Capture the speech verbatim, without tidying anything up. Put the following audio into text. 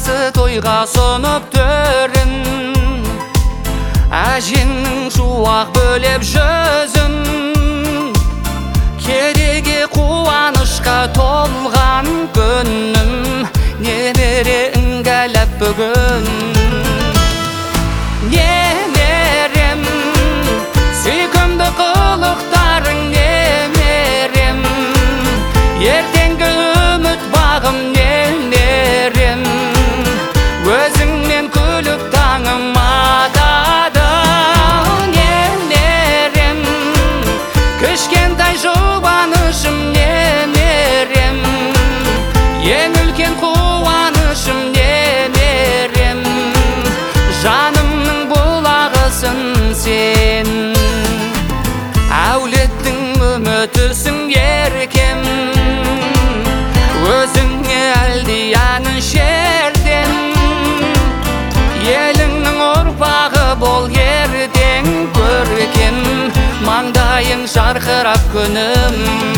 баласы тойға сонып төрін, әжеңнің шуақ бөлеп жүзін, кереге қуанышқа толған күнім, немерең келіп бүгін. Немерем, сүйкімді қылықтарың немерем, ертеңгі үміт бағым немерем, өзіңмен күліп таңым атады. Немерем, кішкентай жұбанышым немерем, ең үлкен қуанышым немерем, жанымның бұлағысың сен. Әулеттің үмітісің еркем, өзіңе әлдияның шерден, еліңнің ұрпағы бол ертең көркем, маңдайың жарқырап күнім.